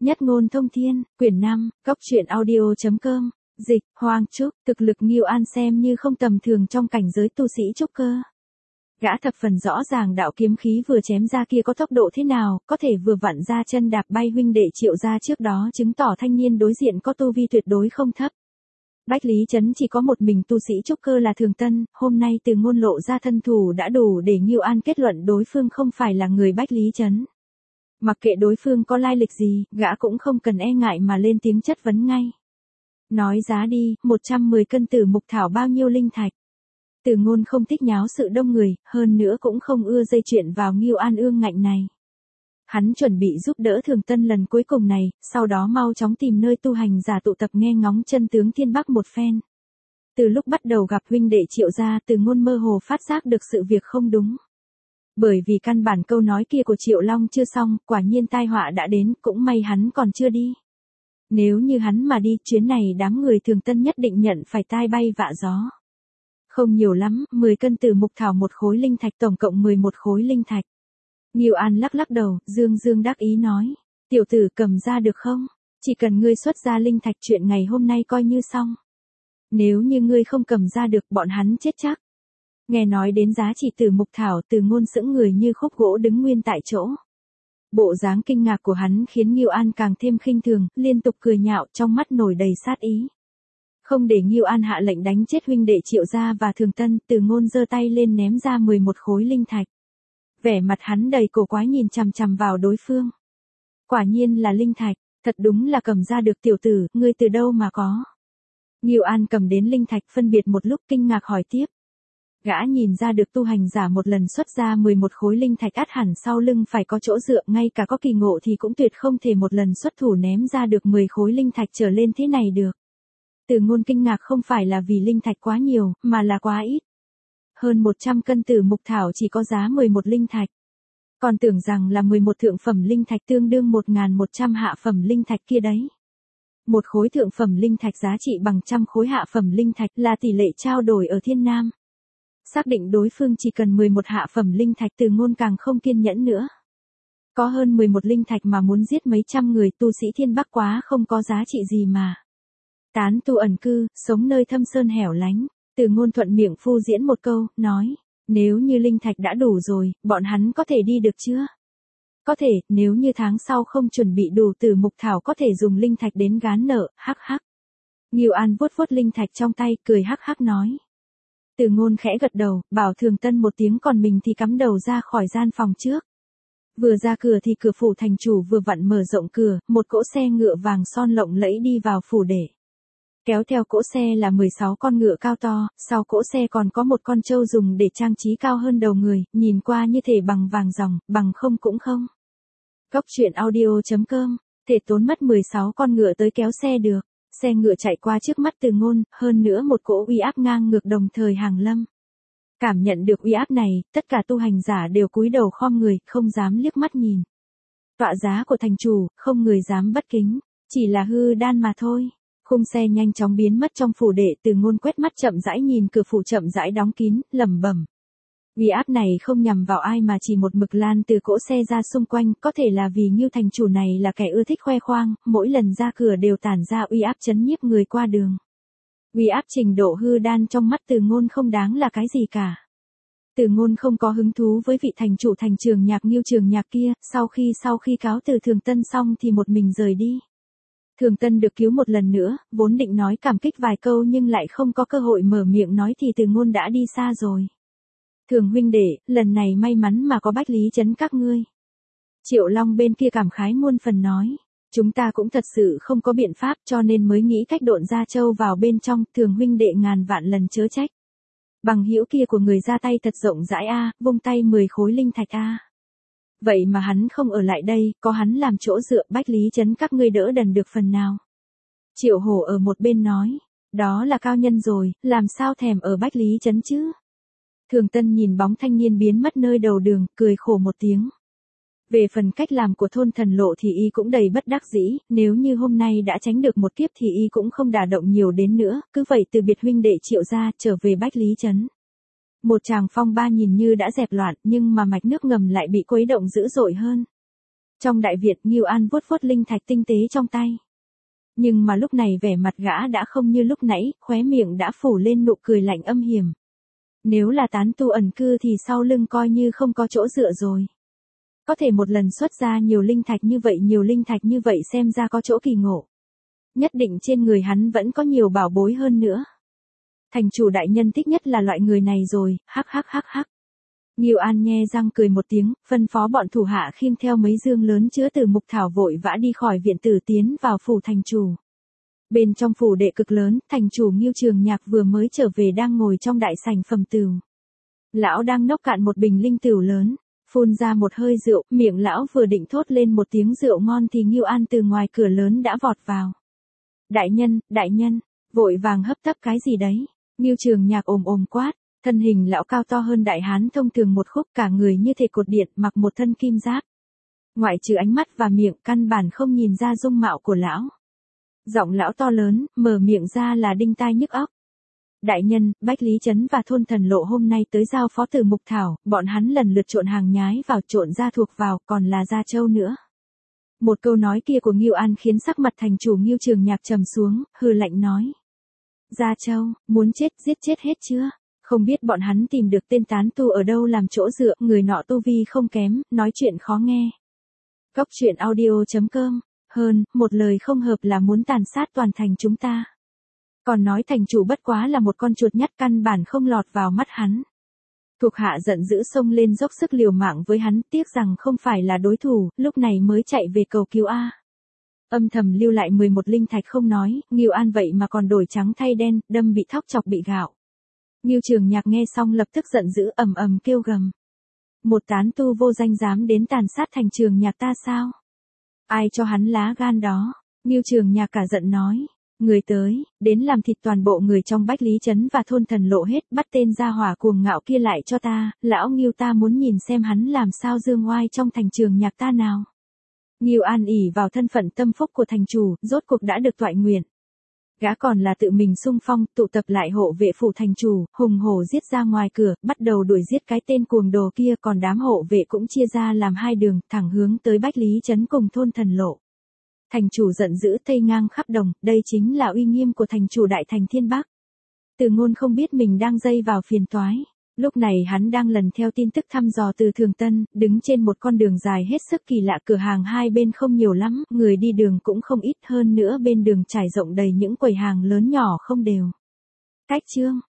Nhất ngôn thông thiên, quyển 5, góc truyện audio.com, dịch, Hoàng Trúc, thực lực Ngưu An xem như không tầm thường trong cảnh giới tu sĩ trúc cơ. Gã thập phần rõ ràng đạo kiếm khí vừa chém ra kia có tốc độ thế nào, có thể vừa vặn ra chân đạp bay huynh đệ Triệu gia trước đó chứng tỏ thanh niên đối diện có tu vi tuyệt đối không thấp. Bách Lý Trấn chỉ có một mình tu sĩ trúc cơ là Thường Tân, hôm nay từ ngôn lộ ra thân thủ đã đủ để Ngưu An kết luận đối phương không phải là người Bách Lý Trấn. Mặc kệ đối phương có lai lịch gì, gã cũng không cần e ngại mà lên tiếng chất vấn ngay. Nói giá đi, 110 cân tử mục thảo bao nhiêu linh thạch. Từ ngôn không thích nháo sự đông người, hơn nữa cũng không ưa dây chuyện vào Ngưu An ương ngạnh này. Hắn chuẩn bị giúp đỡ Thường Tân lần cuối cùng này, sau đó mau chóng tìm nơi tu hành giả tụ tập nghe ngóng chân tướng thiên bắc một phen. Từ lúc bắt đầu gặp huynh đệ Triệu gia, Từ ngôn mơ hồ phát giác được sự việc không đúng. Bởi vì căn bản câu nói kia của Triệu Long chưa xong, quả nhiên tai họa đã đến, cũng may hắn còn chưa đi. Nếu như hắn mà đi, chuyến này đám người Thường Tân nhất định nhận phải tai bay vạ gió. Không nhiều lắm, 10 cân tử mục thảo một khối linh thạch, tổng cộng 11 khối linh thạch. Ngưu An lắc lắc đầu, dương đắc ý nói, tiểu tử cầm ra được không? Chỉ cần ngươi xuất ra linh thạch chuyện ngày hôm nay coi như xong. Nếu như ngươi không cầm ra được bọn hắn chết chắc. Nghe nói đến giá trị tử mục thảo, Từ ngôn sững người như khúc gỗ đứng nguyên tại chỗ. Bộ dáng kinh ngạc của hắn khiến Ngưu An càng thêm khinh thường, liên tục cười nhạo trong mắt nổi đầy sát ý. Không để Ngưu An hạ lệnh đánh chết huynh đệ Triệu gia và Thường Tân, Từ ngôn giơ tay lên ném ra 11 khối linh thạch. Vẻ mặt hắn đầy cổ quái nhìn chằm chằm vào đối phương. Quả nhiên là linh thạch, thật đúng là cầm ra được tiểu tử, ngươi từ đâu mà có. Ngưu An cầm đến linh thạch phân biệt một lúc kinh ngạc hỏi tiếp. Gã nhìn ra được tu hành giả một lần xuất ra 11 khối linh thạch ắt hẳn sau lưng phải có chỗ dựa, ngay cả có kỳ ngộ thì cũng tuyệt không thể một lần xuất thủ ném ra được 10 khối linh thạch trở lên thế này được. Từ ngôn kinh ngạc không phải là vì linh thạch quá nhiều, mà là quá ít. Hơn 100 cân tử mục thảo chỉ có giá 11 linh thạch. Còn tưởng rằng là 11 thượng phẩm linh thạch tương đương 1.100 hạ phẩm linh thạch kia đấy. Một khối thượng phẩm linh thạch giá trị bằng trăm khối hạ phẩm linh thạch là tỷ lệ trao đổi ở Thiên Nam. Xác định đối phương chỉ cần 11 hạ phẩm linh thạch, Từ ngôn càng không kiên nhẫn nữa. Có hơn 11 linh thạch mà muốn giết mấy trăm người tu sĩ Thiên Bắc quá không có giá trị gì mà. Tán tu ẩn cư, sống nơi thâm sơn hẻo lánh, Từ ngôn thuận miệng phu diễn một câu, nói, nếu như linh thạch đã đủ rồi, bọn hắn có thể đi được chưa? Có thể, nếu như tháng sau không chuẩn bị đủ tử mục thảo có thể dùng linh thạch đến gán nợ, hắc hắc. Ngưu An vuốt linh thạch trong tay, cười hắc hắc nói. Từ ngôn khẽ gật đầu, bảo Thường Tân một tiếng còn mình thì cắm đầu ra khỏi gian phòng trước. Vừa ra cửa thì cửa phủ thành chủ vừa vặn mở rộng cửa, một cỗ xe ngựa vàng son lộng lẫy đi vào phủ để. Kéo theo cỗ xe là 16 con ngựa cao to, sau cỗ xe còn có một con trâu dùng để trang trí cao hơn đầu người, nhìn qua như thể bằng vàng ròng, bằng không cũng không. Góc truyện audio.com, thể tốn mất 16 con ngựa tới kéo xe được. Xe ngựa chạy qua trước mắt Từ ngôn, hơn nữa một cỗ uy áp ngang ngược đồng thời hàng lâm. Cảm nhận được uy áp này, tất cả tu hành giả đều cúi đầu khom người, không dám liếc mắt nhìn. Tọa giá của thành chủ, không người dám bất kính, chỉ là hư đan mà thôi. Khung xe nhanh chóng biến mất trong phủ đệ, Từ ngôn quét mắt chậm rãi nhìn cửa phủ chậm rãi đóng kín, lẩm bẩm. Uy áp này không nhằm vào ai mà chỉ một mực lan từ cỗ xe ra xung quanh, có thể là vì Ngưu thành chủ này là kẻ ưa thích khoe khoang, mỗi lần ra cửa đều tản ra uy áp chấn nhiếp người qua đường. Uy áp trình độ hư đan trong mắt Từ ngôn không đáng là cái gì cả. Từ ngôn không có hứng thú với vị thành chủ thành Trường Nhạc Ngưu Trường Nhạc kia, sau khi cáo từ Thường Tân xong thì một mình rời đi. Thường Tân được cứu một lần nữa, vốn định nói cảm kích vài câu nhưng lại không có cơ hội mở miệng nói thì Từ ngôn đã đi xa rồi. Thường huynh đệ, lần này may mắn mà có Bách Lý Trấn các ngươi. Triệu Long bên kia cảm khái muôn phần nói, chúng ta cũng thật sự không có biện pháp cho nên mới nghĩ cách độn Gia Châu vào bên trong, Thường huynh đệ ngàn vạn lần chớ trách. Bằng hữu kia của người ra tay thật rộng rãi a, vung tay 10 khối linh thạch a. Vậy mà hắn không ở lại đây, có hắn làm chỗ dựa, Bách Lý Trấn các ngươi đỡ đần được phần nào. Triệu Hổ ở một bên nói, đó là cao nhân rồi, làm sao thèm ở Bách Lý Trấn chứ? Thường Tân nhìn bóng thanh niên biến mất nơi đầu đường, cười khổ một tiếng. Về phần cách làm của thôn Thần Lộ thì y cũng đầy bất đắc dĩ, nếu như hôm nay đã tránh được một kiếp thì y cũng không đả động nhiều đến nữa, cứ vậy từ biệt huynh đệ Triệu gia trở về Bách Lý Trấn. Một tràng phong ba nhìn như đã dẹp loạn nhưng mà mạch nước ngầm lại bị quấy động dữ dội hơn. Trong đại viện, Ngưu An vuốt vuốt linh thạch tinh tế trong tay. Nhưng mà lúc này vẻ mặt gã đã không như lúc nãy, khóe miệng đã phủ lên nụ cười lạnh âm hiểm. Nếu là tán tu ẩn cư thì sau lưng coi như không có chỗ dựa rồi. Có thể một lần xuất ra nhiều linh thạch như vậy xem ra có chỗ kỳ ngộ. Nhất định trên người hắn vẫn có nhiều bảo bối hơn nữa. Thành chủ đại nhân thích nhất là loại người này rồi, hắc hắc hắc hắc. Ngưu An nhe răng cười một tiếng, phân phó bọn thủ hạ khiêng theo mấy dương lớn chứa từ mục thảo vội vã đi khỏi viện tử tiến vào phủ thành chủ. Bên trong phủ đệ cực lớn, thành chủ Ngưu Trường Nhạc vừa mới trở về đang ngồi trong đại sảnh phẩm tửu. Lão đang nốc cạn một bình linh tửu lớn, phun ra một hơi rượu, miệng lão vừa định thốt lên một tiếng rượu ngon thì Ngưu An từ ngoài cửa lớn đã vọt vào. Đại nhân, vội vàng hấp tấp cái gì đấy? Ngưu Trường Nhạc ồm quát, thân hình lão cao to hơn đại hán thông thường một khúc, cả người như thể cột điện, mặc một thân kim giáp. Ngoại trừ ánh mắt và miệng, căn bản không nhìn ra dung mạo của lão. Giọng lão to lớn, mở miệng ra là đinh tai nhức óc. Đại nhân, Bách Lý Trấn và thôn Thần Lộ hôm nay tới giao phó từ mục thảo, bọn hắn lần lượt trộn hàng nhái vào, trộn gia thuộc vào, còn là gia châu nữa. Một câu nói kia của Ngưu An khiến sắc mặt thành chủ Ngưu Trường Nhạc trầm xuống, hừ lạnh nói. Gia châu, muốn giết chết hết chưa? Không biết bọn hắn tìm được tên tán tu ở đâu làm chỗ dựa, người nọ tu vi không kém, nói chuyện khó nghe. Cốc truyện audio.com, hơn, một lời không hợp là muốn tàn sát toàn thành chúng ta. Còn nói thành chủ bất quá là một con chuột nhắt căn bản không lọt vào mắt hắn. Thuộc hạ giận dữ xông lên dốc sức liều mạng với hắn, tiếc rằng không phải là đối thủ, lúc này mới chạy về cầu cứu A. Âm thầm lưu lại 11 linh thạch không nói, Ngưu An vậy mà còn đổi trắng thay đen, đâm bị thóc chọc bị gạo. Ngưu Trường Nhạc nghe xong lập tức giận dữ ầm kêu gầm. Một tán tu vô danh dám đến tàn sát thành Trường Nhạc ta sao? Ai cho hắn lá gan đó? Ngưu Trường Nhạc cả giận nói. Người tới, đến làm thịt toàn bộ người trong Bách Lý Trấn và thôn Thần Lộ hết, bắt tên gia hỏa cuồng ngạo kia lại cho ta, lão Ngưu ta muốn nhìn xem hắn làm sao dương oai trong thành Trường Nhạc ta nào. Ngưu An ỷ vào thân phận tâm phúc của thành chủ, rốt cuộc đã được toại nguyện. Gã còn là tự mình xung phong, tụ tập lại hộ vệ phủ thành chủ, hùng hổ giết ra ngoài cửa, bắt đầu đuổi giết cái tên cuồng đồ kia, còn đám hộ vệ cũng chia ra làm hai đường, thẳng hướng tới Bách Lý Trấn cùng thôn Thần Lộ. Thành chủ giận dữ thây ngang khắp đồng, đây chính là uy nghiêm của thành chủ đại thành Thiên Bắc. Từ Ngôn không biết mình đang dây vào phiền toái. Lúc này hắn đang lần theo tin tức thăm dò từ Thường Tân, đứng trên một con đường dài hết sức kỳ lạ, cửa hàng hai bên không nhiều lắm, người đi đường cũng không ít, hơn nữa bên đường trải rộng đầy những quầy hàng lớn nhỏ không đều. Cách chương